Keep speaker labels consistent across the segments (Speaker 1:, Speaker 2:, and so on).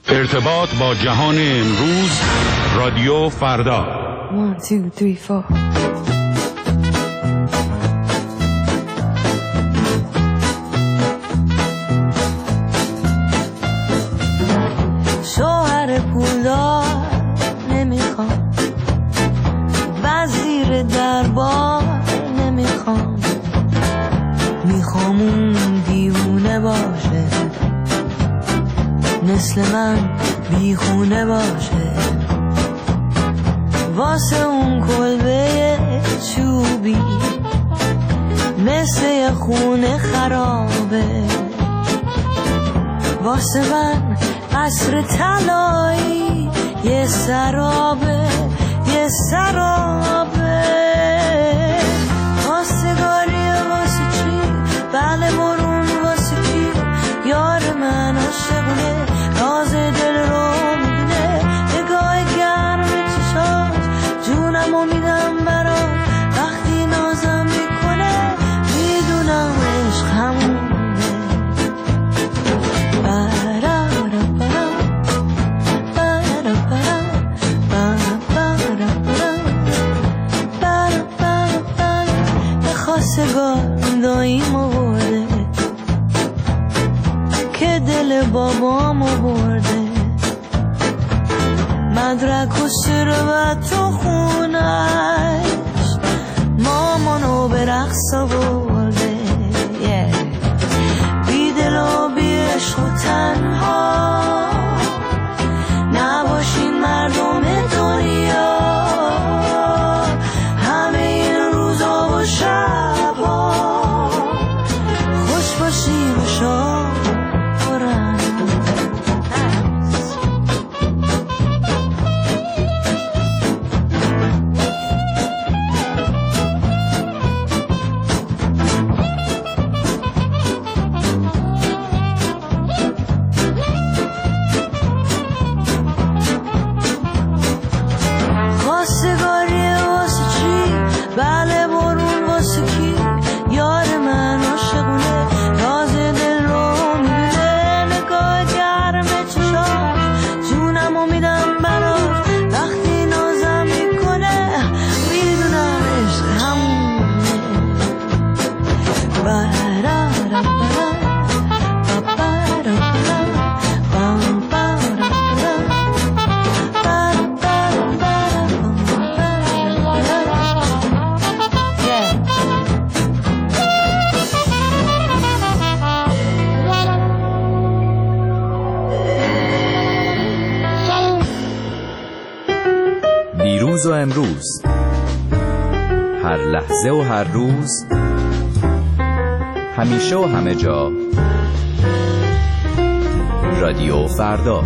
Speaker 1: ارتباط با جهان امروز، رادیو فردا.
Speaker 2: 1 2 3 4
Speaker 3: شوهر پولدار نمیخوام، وزیر دربار نمیخوام، میخوام اون دیوونه باشه، مثل من بیخونه باشه، واسه اون کلبه چوبی مثل یه خونه خرابه، واسه من قصر طلایی یه سرابه، یه سرابه. خواستگاری واسه چی؟ بله برون واسه کی؟ یار من عاشقونه، راز دل رو میدونه، نگاه گرم چشات جونمو میدم برات، وقتی نازم میکنه میدونم عشق همونه. خواستگار داییمو برده که دل بابامو برده، مدرک و ثروت و خونش مامانو به رقص برده، بی دل و بی عشق و تنها نباشین مردم دنیا، همه این روزا و شبا خوش باشین و شاد برن. خواستگاری واسه چی؟ بله برون واسه کی؟ یار من عاشقونه، راز دل رو میدونه، نگاه گرم چشات جونمو میدم برات، وقتی نازم میکنه میدونم عشق همونه.
Speaker 4: دیروز و امروز، هر لحظه و هر روز، همیشه و همه جا، رادیو فردا.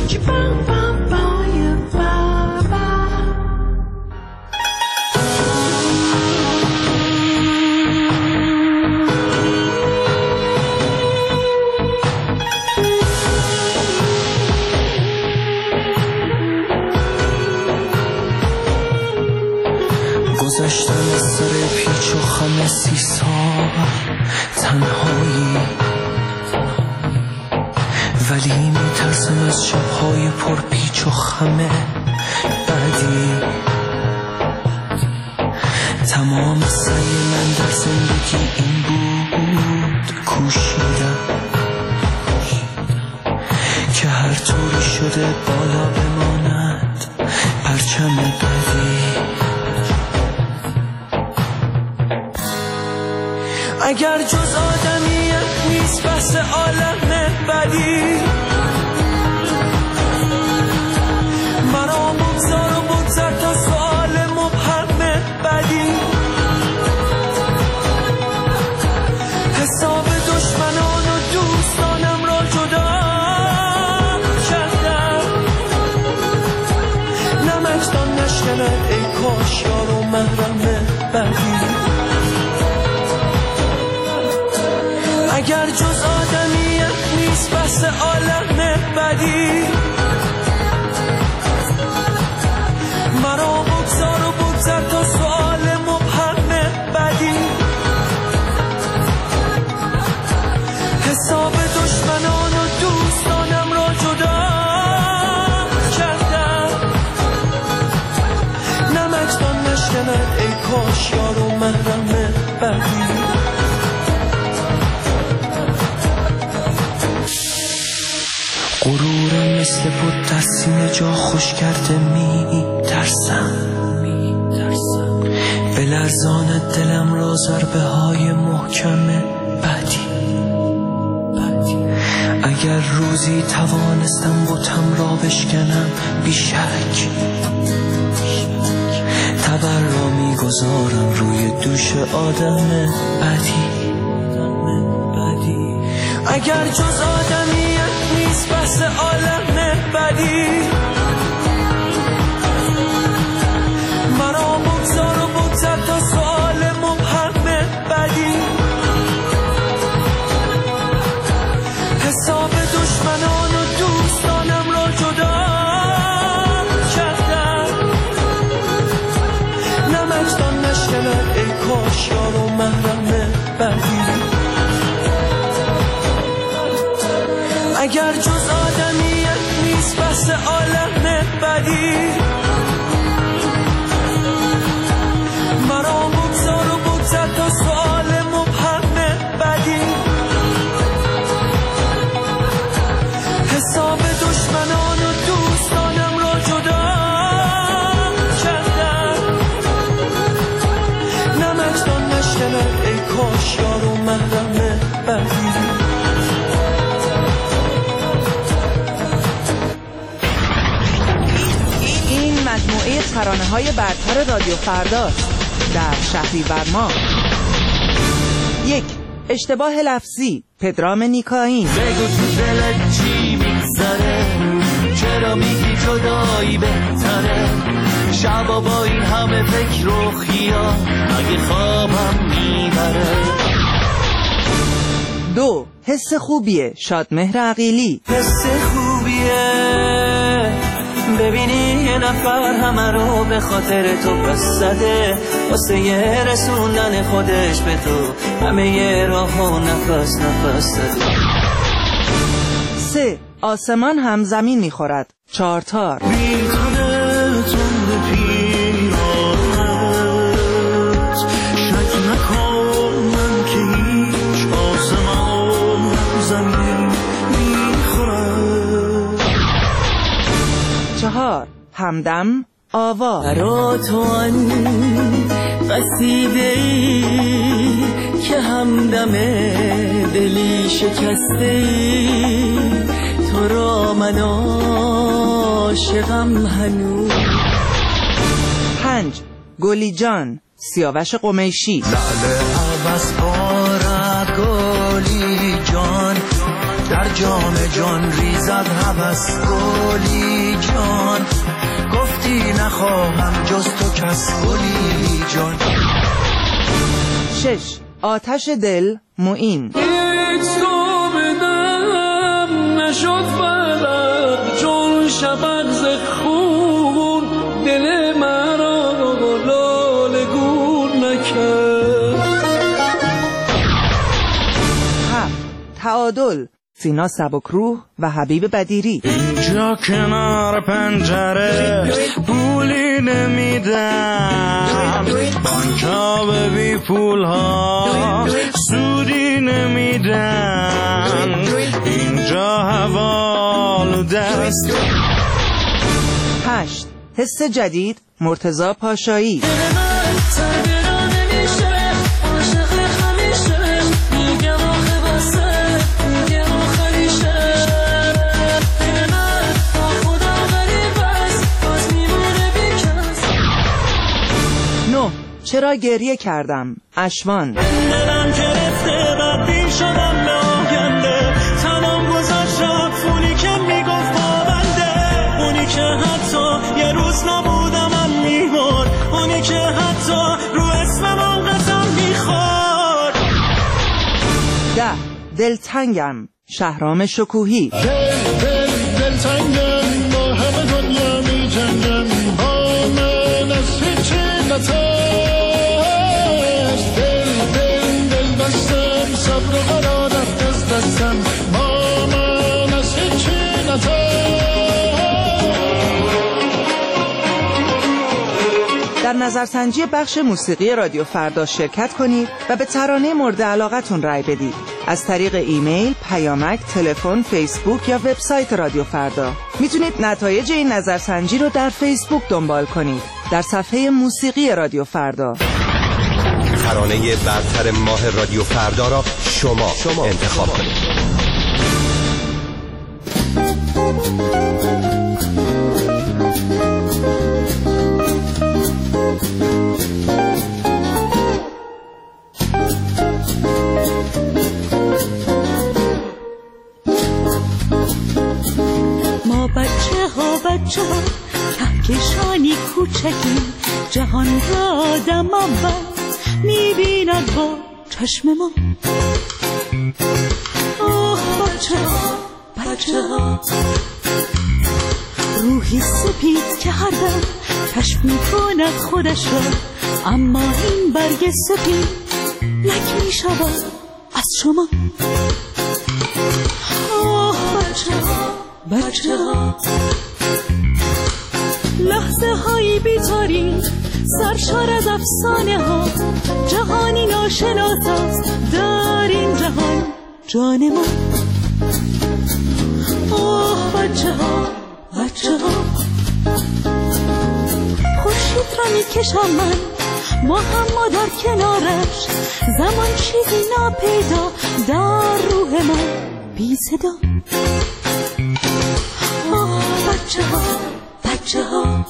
Speaker 5: گذشتم از سر پیچ و خم 30 سال تنهایی، ولی میترسم از شبهای پر پیچ و خم بعدی. تمام سعی من در زندگی این بود کوشیدم که هر طوری شده بالا بماند پرچم بعدی. اگر جز آدمیت نیست بس عالم بدی، مرا بگذار و بگذر تا سؤال مبهم بدی. حساب دشمنان و دوستانم را جدا کردم، نمکدان نشکند ای کاش یار و محرم بدی. اگر جز آدمیت نیست بس عالم بدی، مرا بگذار و بگذر تا سؤال مبهم بدی. حساب دشمنان و دوستانم را جدا غرورم مثل بود در سینه جا خوش کرده می ترسم به لرزان دلم را ضربه های محکم بعدی اگر روزی توانستم بتم را بشکنم بیشک تبر را میگذارم روی دوش آدم بعدی اگر جز آدمیت نیست بس عالم بعدی مرا بگذار و بگذر تا سؤال مبهم بعدی حساب دشمنان و دوستانم را جدا کردم نمکدان نشکند ای کاش یار و محرم بعدی اگر جز آدمیت نیست بس عالم بعدی مرا بگذار و بگذر تا سؤال مبهم بعدی حساب دشمنان و دوستانم را جدا کردم نمکدان نشکند ای کاش یار و محرم بعدی
Speaker 6: مجموعه ترانه‌های برتر رادیو فرداست در شهریور ماه. 1. اشتباه لفظی پدرام نیکاین.
Speaker 5: بگو تو دلت چی میگذره چرا میگی جدایی بهتره شبا با این همه فکر و خیال مگه خوابم میبره
Speaker 6: 2. حس خوبیه شادمهر عقیلی.
Speaker 5: حس خوبیه ببینی یه نفر همه رو به خاطر تو پس زده واسه یه رسوندن خودش به تو همه یه راه و نفس زده
Speaker 6: 3. آسمان هم زمین میخورد چارتار.
Speaker 5: بیتونه تند پیرانت شک نکن من که هیچ آسمان هم زمین میخورد
Speaker 6: 4. همدم آوا.
Speaker 5: برا تو آن قصیده‌ای که همدم دلی شکسته‌ای تو را من عاشقم هنوز
Speaker 6: 5. گلی جان سیاوش قمیشی.
Speaker 5: لعل عوض بارد گلی جان در جام جان ریزد هوس گلی جان گفتی نخواهم جز تو کس گلی جان
Speaker 6: 6. آتش دل معین.
Speaker 5: هیچ تو بدم نشد فرق چون شبق ز خون دل مرا لاله گون نکرد
Speaker 6: 7. تعادل سینا سبکروح و حبیب بدیری.
Speaker 7: اینجا کنار پنجره پولی نمیدم بانکا به بی پول ها سودی نمیدن اینجا حوال دست
Speaker 6: 8. حس جدید مرتضی پاشایی. چرا گریه کردم اشوان.
Speaker 5: دلم گرفته بدبین شدم به آینده تمام گذاشت رفت اونی که میگفت پابنده اونی که حتی یه روز نبودم میمرد اونی که حتی رو اسمم قسم میخورد
Speaker 6: 10. دلتنگم شهرام شکوهی.
Speaker 7: دلتنگم با همه دنیا می جنگم با من از هیچی نترس دل بستم صبر و قرارت از دستم با من از هیچی
Speaker 6: در نظرسنجی بخش موسیقی رادیو فردا شرکت کنید و به ترانه مورد علاقتون رای بدید. از طریق ایمیل، پیامک، تلفن، فیسبوک یا وبسایت رادیو فردا. میتونید نتایج این نظرسنجی رو در فیسبوک دنبال کنید. در صفحه موسیقی رادیو فردا.
Speaker 8: ترانه برتر ماه رادیو فردا را شما انتخاب کنید.
Speaker 3: ما بچه ها کهکشانی کوچکی، جهان را آدم اول میبیند با چشم ما. آه بچه ها روحی سپید که هر دم کشف میکند خودش را، اما این برگ سپید لک میشود از شما. آه بچه ها لحظه هایی بی‌تاریک سرشار از افسانه ها، جهانی ناشناس است در این جهان جان ما. آه بچه ها خورشید را میکشم من با هم ما در کنارش، زمان چیزی ناپیدا در روح ما بی صدا. آه بچه ها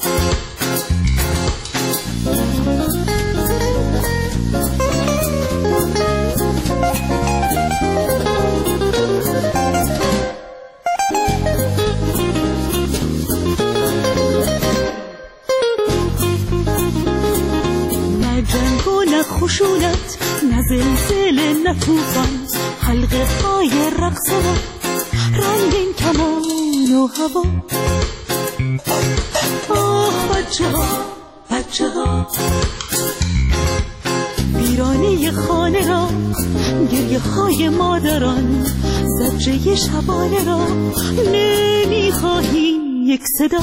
Speaker 3: نه جنگ و نه خشونت، نه زلزله نه طوفان، حلقه های رقص ما، رنگین کمان و هوا. آه بچه ها ویرانه خانه را، گریه های مادران، زجه شبانه را نمیخواهیم یک صدا.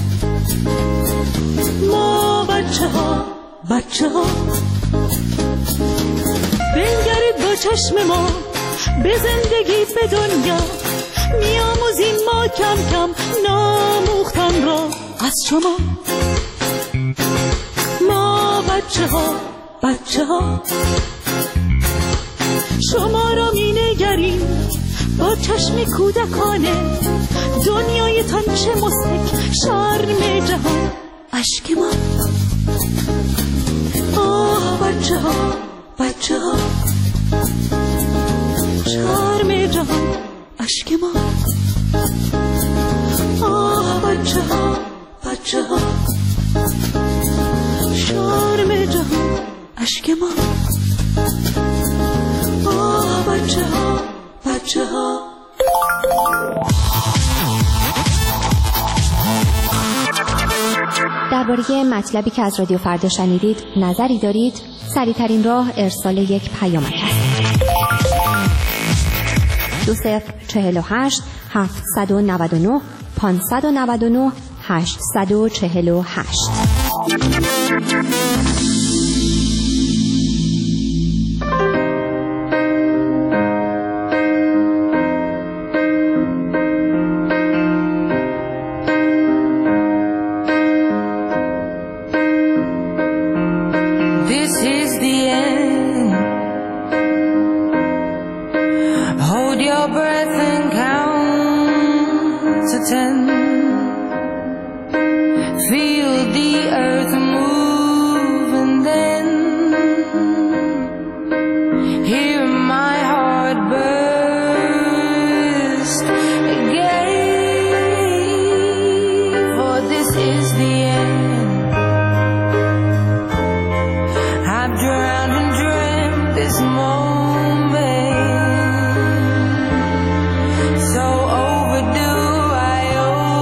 Speaker 3: ما بچه ها بنگرید با چشم ما به زندگی به دنیا، میاموزیم ما کم کم ناموختن را از شما. ما بچه ها شما را می نگریم با چشم کودکانه، دنیایتان چه مضحک شرم جهان اشک ما. آه بچه ها شرم جهان اشک ما. آه بچه ها شرم جهان اشک ما. آه بچه ها
Speaker 9: درباره مطلبی که از رادیو فردا شنیدید نظری دارید؟ سریع‌ترین راه ارسال یک پیامک است. 2048 799 599 848.
Speaker 3: So overdue, I owe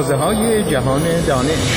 Speaker 10: آوازه‌های جهان دانش.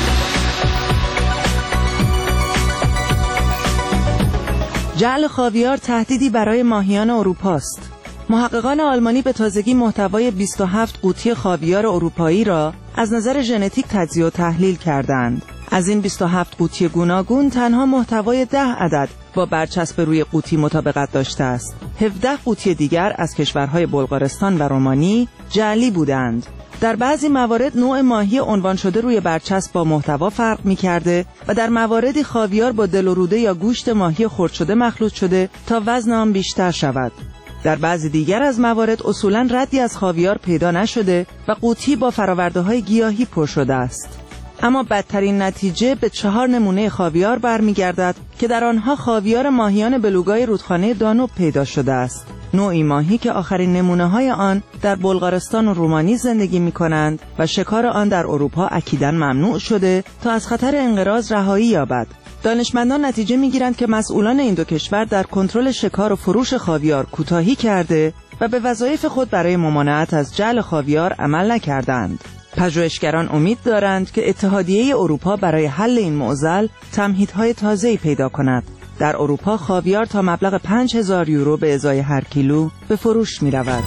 Speaker 6: جعل خاویار تهدیدی برای ماهیان اروپا است. محققان آلمانی به تازگی محتوای 27 قوطی خاویار اروپایی را از نظر ژنتیک تجزیه و تحلیل کردند. از این 27 قوطی گوناگون تنها محتوای 10 عدد با برچسب روی قوطی مطابقت داشته است. 17 قوطی دیگر از کشورهای بلغارستان و رومانی جعلی بودند. در بعضی موارد نوع ماهی عنوان شده روی برچسب با محتوا فرق می‌کرده و در مواردی خاویار با دل و روده یا گوشت ماهی خرد شده مخلوط شده تا وزن آن بیشتر شود. در بعضی دیگر از موارد اصولاً ردی از خاویار پیدا نشده و قوطی با فرآورده‌های گیاهی پر شده است. اما بدترین نتیجه به 4 نمونه خاویار برمیگردد که در آنها خاویار ماهیان بلوگای رودخانه دانوب پیدا شده است. نوعی ماهی که آخرین نمونه‌های آن در بلغارستان و رومانی زندگی می‌کنند و شکار آن در اروپا اکیداً ممنوع شده تا از خطر انقراض رهایی یابد. دانشمندان نتیجه می‌گیرند که مسئولان این دو کشور در کنترل شکار و فروش خاویار کوتاهی کرده و به وظایف خود برای ممانعت از جعل خاویار عمل نکردند. پژوهشگران امید دارند که اتحادیه اروپا برای حل این معضل تمهیدهای تازه‌ای پیدا کند. در اروپا خاویار تا مبلغ 5000 یورو به ازای هر کیلو به فروش می‌رود.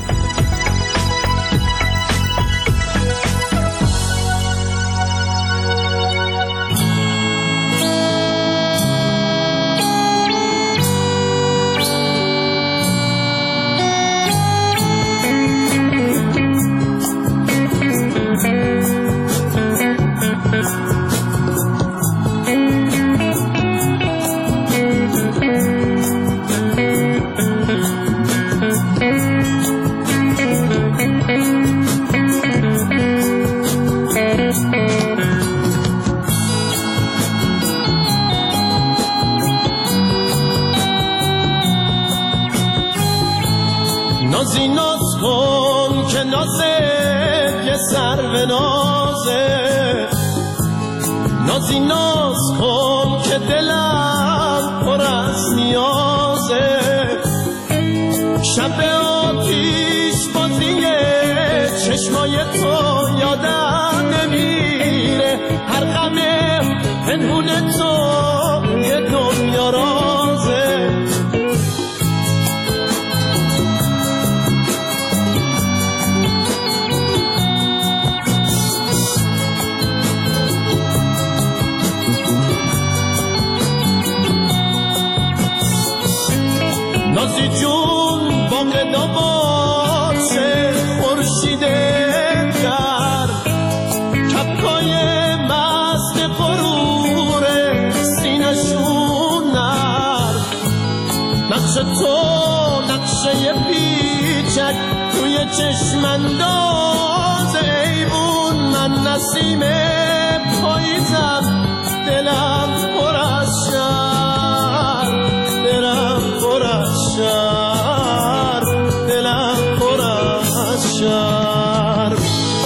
Speaker 5: نازی ناز کن که نازه یه سر به نازه، نازی ناز کن که دلم پر از نیازه، شب آتیش بازیه چشمای تو یادم نمیره، هر غمه پنهون تو یه دنیا رازه. نازی جون باقدا باشه خورشیده در کپکای مست غرور سینشون نر، نقش تو نقشه پیچک توی چشم انداز ایوون، من نسیم پاییزم دلم پر از شر، دلم پر از شر، دلم پر از شر.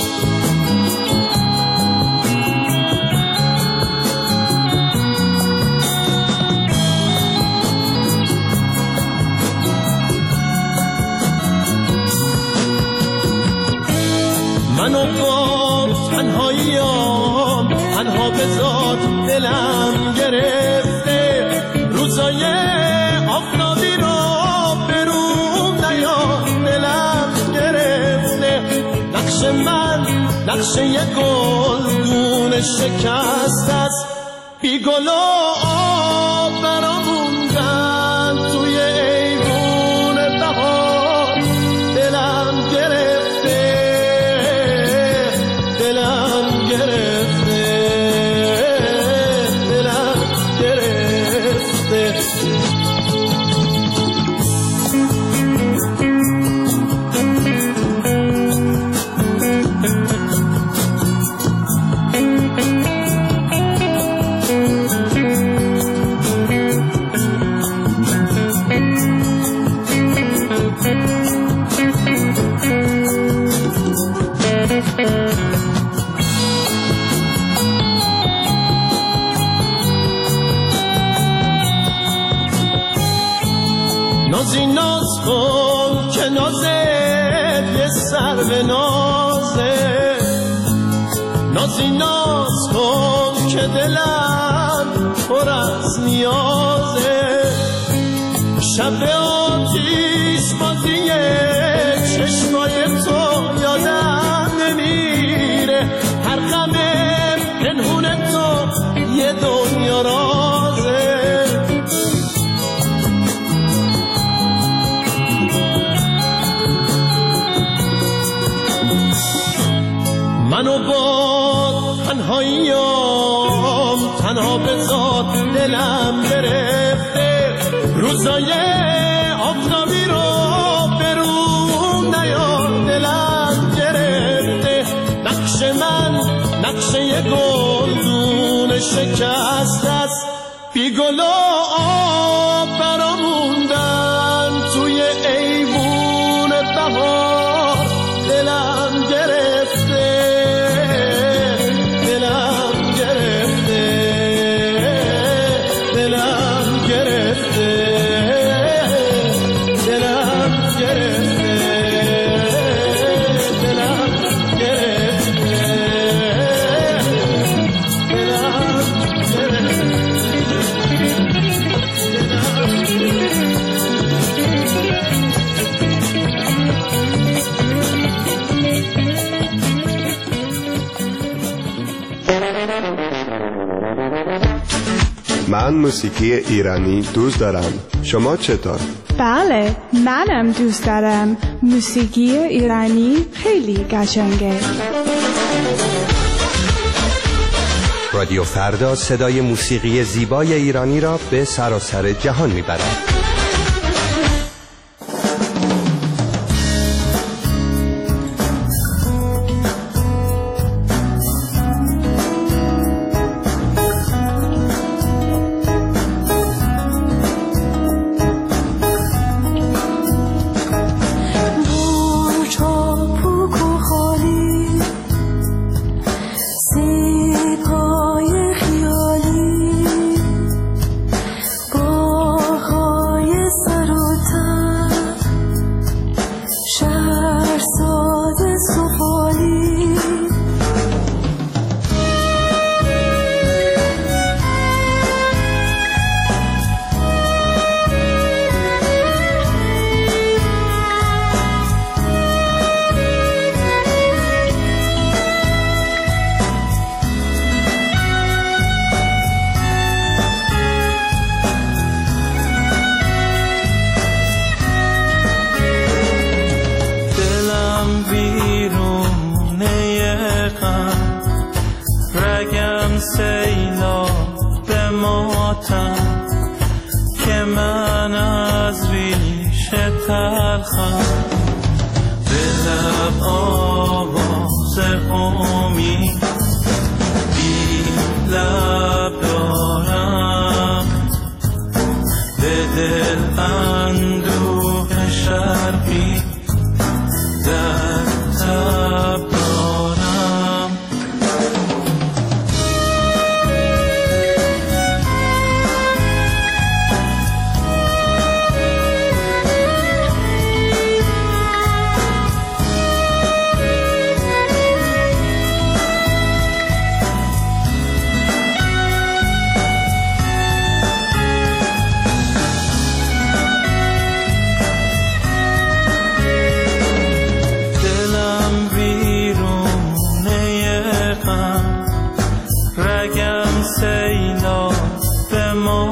Speaker 5: منو با تنهاییام تنها بذار، دلم گرفته روزای آفتابی رو بروم نیار، دلم گرفته نقش من نقشه یه گلدون شکست است، بی گل و آب براموندن توی ایوون بهار، دلم گرفته دلم گرفته دلم گرفته. نازی ناز کن که نازه یه سر به نازه،
Speaker 7: بازی ناز کن که دلم پر از نیازه، شب آتیش بازی چشمای تو یادم نمیره، هر غم پنهون تو یه دنیا رازه. منو با تنهاییام تنها بذار، دلم گرفته روزای آفتابی رو برون نیار، دلم گرفته نقش من نقشه یه گلدون شکست است، بی گل و آب براموندن توی ایوون بهار، دلم گرفته دلم گرفته دلم گرفته دلم گرفته دلم گرفته
Speaker 11: من موسیقی ایرانی دوست دارم. شما چطور؟
Speaker 12: بله، منم دوست دارم. موسیقی ایرانی خیلی قشنگه.
Speaker 8: رادیو فردا صدای موسیقی زیبای ایرانی را به سراسر جهان میبرد.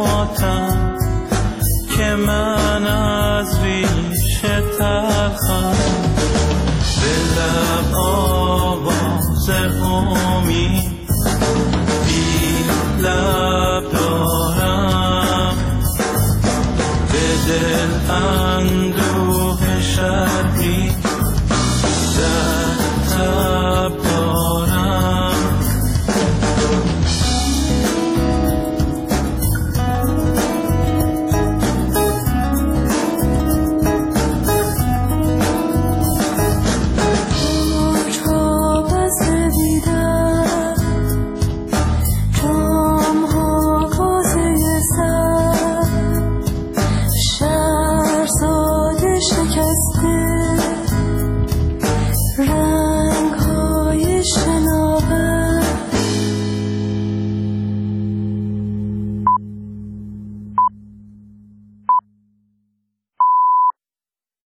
Speaker 5: که من از ریشه تلخم